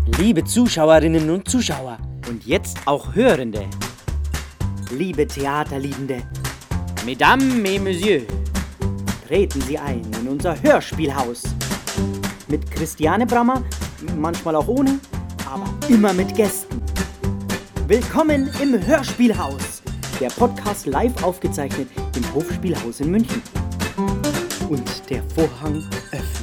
Liebe Zuschauerinnen und Zuschauer und jetzt auch Hörende, liebe Theaterliebende, Mesdames et Messieurs, treten Sie ein in unser Hörspielhaus. Mit Christiane Brammer, manchmal auch ohne, aber immer mit Gästen. Willkommen im Hörspielhaus, der Podcast live aufgezeichnet im Hofspielhaus in München. Und der Vorhang öffnet.